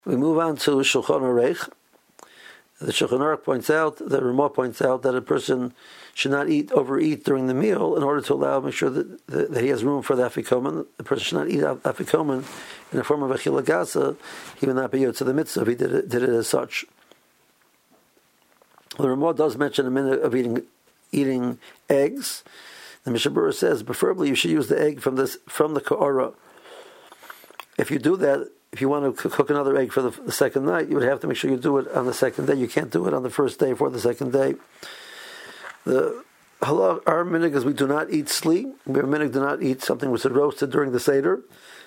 We move on to Shulchan Aruch. The Shulchan Aruch points out, the Ramah points out, that a person should not overeat during the meal in order to make sure that he has room for the afikomen. The person should not eat afikomen in the form of achila gasa. He would not be yotze the mitzvah if he did it as such. The Ramah does mention a minute of eating eggs. The Mishnah Berurah says, preferably you should use the egg from the ka'ara. If you do that, if you want to cook another egg for the second night, you would have to make sure you do it on the second day. You can't do it on the first day for the second day. Our minhag is we do not eat sli. We have a minhag do not eat something which is roasted during the Seder.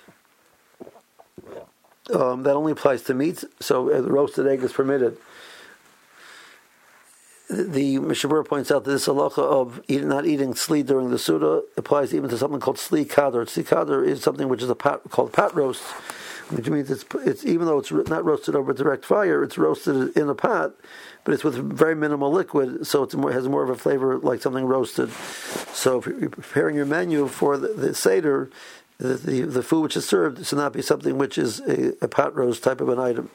That only applies to meat, so the roasted egg is permitted. The Mishnah Berurah points out that this halacha of not eating sli during the Suda applies even to something called sli kader. Sli kader is something which is called pot roast, which means it's even though it's not roasted over direct fire, it's roasted in a pot, but it's with very minimal liquid, so has more of a flavor like something roasted. So if you're preparing your menu for the Seder, the food which is served should not be something which is a pot roast type of an item.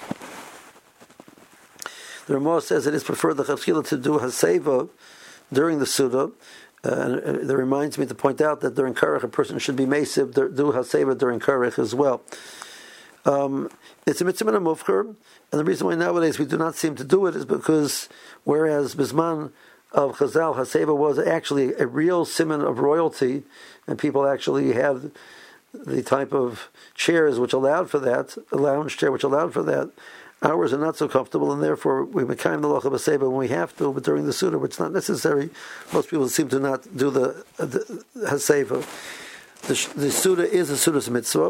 The Ramah says it is preferred the Chavchila to do Haseva during the Suda. And that reminds me to point out that during Karech a person should be Mesib, do Haseva during Karech as well. It's a mitzvah and a mufcher, and the reason why nowadays we do not seem to do it is because whereas Bisman of Chazal, Haseva was actually a real siman of royalty, and people actually had the type of chairs which allowed for that, a lounge chair which allowed for that. Ours are not so comfortable, and therefore we mekayim the locha b'seiba when we have to, but during the Suda, which is not necessary, most people seem to not do the haseva. The Suda is a Suda's mitzvah,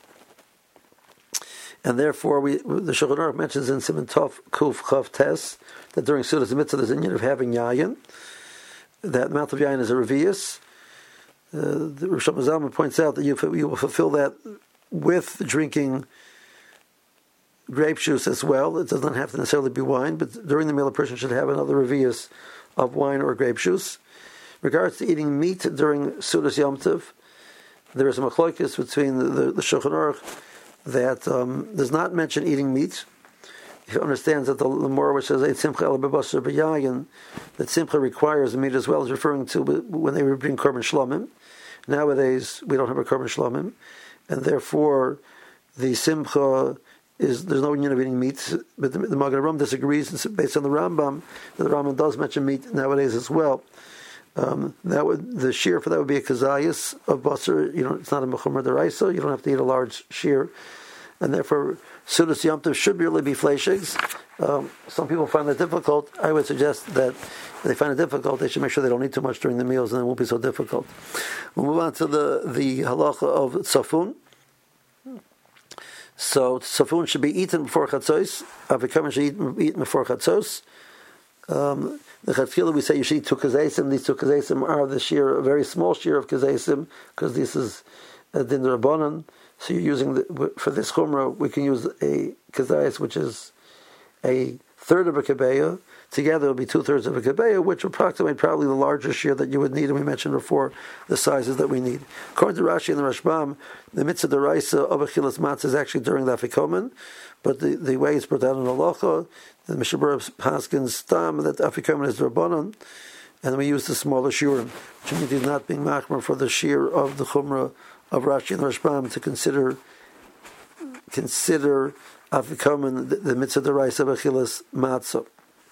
and therefore the Shulchan Aruch mentions in Siman Tov Kuf Chav Tes that during Suda's mitzvah there's a need of having yayin. That mouth of yayin is a revius. The Rosh Hashanah points out that you will fulfill that with drinking grape juice as well. It does not have to necessarily be wine, but during the meal a person should have another revius of wine or grape juice. In regards to eating meat during Sudas Yom Tov, there is a machlokes between the Shulchan Aruch that does not mention eating meat. He understands that the Gemara which says that simcha requires meat as well, is referring to when they were bringing korban shlomim. Nowadays we don't have a korban shlomim, and therefore the simcha there's no union of eating meat, but the Magen Avraham disagrees, and based on the Rambam does mention meat nowadays as well. The shear for that would be a kazayas of basar. It's not a mechumer deraisa. You don't have to eat a large shear, and therefore Sudas Yom Tov should really be flesh eggs. Some people find that difficult. I would suggest that if they find it difficult, they should make sure they don't eat too much during the meals, and it won't be so difficult. We'll move on to the halacha of tzafun. So tzafun should be eaten before chatzos. Avikamen should be eaten before chatzos. The chatchila we say you should eat 2 kazesim. These 2 kazesim are the shear, a very small shear of kazesim, because this is din rabbanan. So you're using for this chumrah we can use a kazayis which is a third of a kebeya. Together it will be 2/3 of a kebeya, which will approximate probably the larger shear that you would need, and we mentioned before the sizes that we need. According to Rashi and the Rashbam, the mitzvah deraisa of achilas matzah is actually during the afikomen, but the way it's brought down in halacha, the Mishnah Berurah paskins stam that afikomen is rabbanon, and we use the smaller shiurim, which means he's not being machmer for the shear of the chumrah of Rashi and the Rashbam to consider afikomen the mitzvah deraisa of achilas matzah.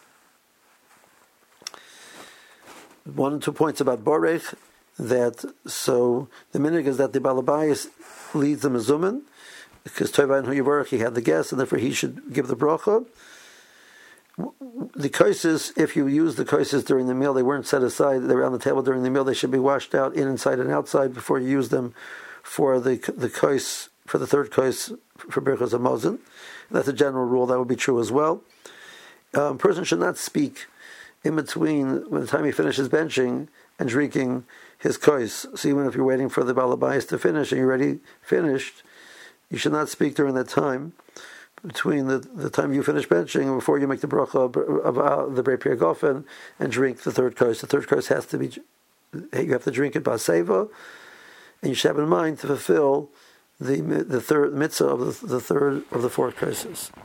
1 and 2 points about Borech, that so the minhag is that the Balabayas leads the Mezumin, because Tovayin Hu Yivarech, he had the guest, and therefore he should give the bracha. The koises, if you use the koises during the meal, they weren't set aside, they were on the table during the meal, they should be washed out inside and outside before you use them for the kois, for the third kois, for Birchas HaMazon. That's a general rule, that would be true as well. A person should not speak in between when the time he finishes benching and drinking his kois. So even if you're waiting for the balabayas to finish and you're already finished, you should not speak during that time between the time you finish benching and before you make the bracha of the Brei Pri Hagafen and drink the third kois. The third kois has to be, you have to drink it baseva, and you should have in mind to fulfill the third mitzvah of the third of the four curses.